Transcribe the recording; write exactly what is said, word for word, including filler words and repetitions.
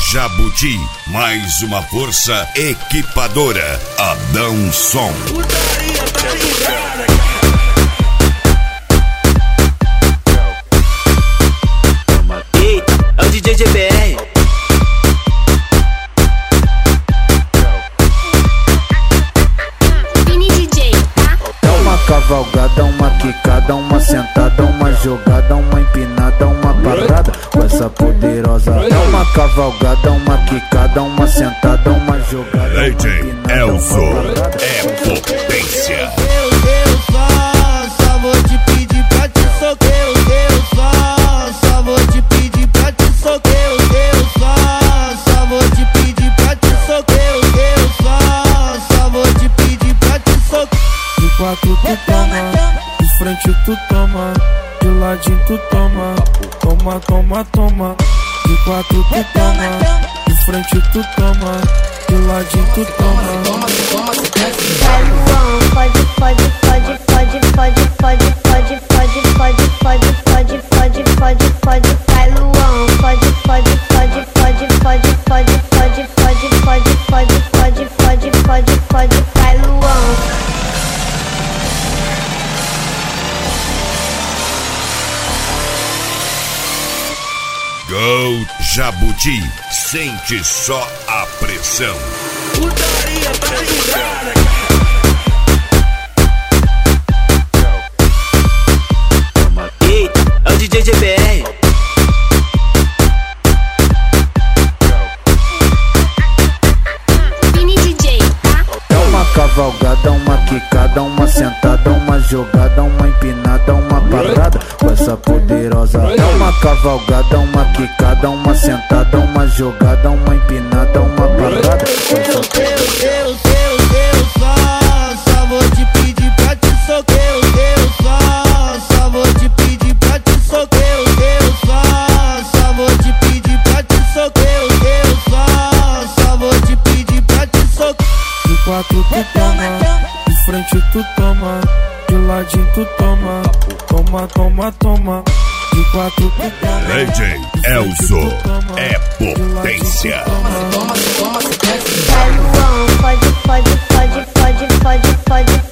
Jabuti, mais uma força equipadora. Adão Som. Putaria tá ligada. Eita, é o D J G B R. Vini D J, tá? Dá uma cavalgada, uma quicada, uma sentada, uma jogada, uma empinada, uma parada com essa poderosa. Dá uma cavalgada, uma quicada, uma sentada, uma jogada, D J uma empinada, Elzo uma parada. é potência. Eu, eu só, só vou te pedir pra te socar. Eu, eu só, só vou te pedir pra te socar. Eu, eu só, só vou te pedir pra te socar. Eu, eu só, só vou te pedir pra te socar. De quatro tu toma, de frente tu toma, de ladinho tu toma, toma, toma, toma. De quatro tu toma, de frente tu toma, de ladinho tu toma. Vai Luan, pode, pode, pode, pode, pode, pode, pode, pode, pode, pode, pode, pode, pode, pode. Vai Luan, pode, pode, pode, pode, pode, pode, pode, pode, pode, pode, pode, pode, pode, pode. Vai Luan. Go Jabuti, sente só a pressão. Putaria tá ligada. Eita, é o D J G B R. Vini D J, tá? Dá uma cavalgada, uma quicada, uma sentada, uma jogada, uma empinada, uma parada com essa poderosa. Dá uma cavalgada, uma quicada, uma sentada, uma jogada, uma empinada, uma parada com Eu, essa eu, eu, eu, eu só, só vou te pedir pra te socar. Eu, eu só, só vou te pedir pra te socar. Eu, eu só, só vou te pedir pra te socar. Eu, eu só, só vou te pedir pra te socar. De quatro tu toma, de frente tu toma, de ladinho tu toma, toma, toma, toma. De quatro tu toma, D J Elzo é potência. Vai Luan, pode, pode, pode, pode, pode, pode,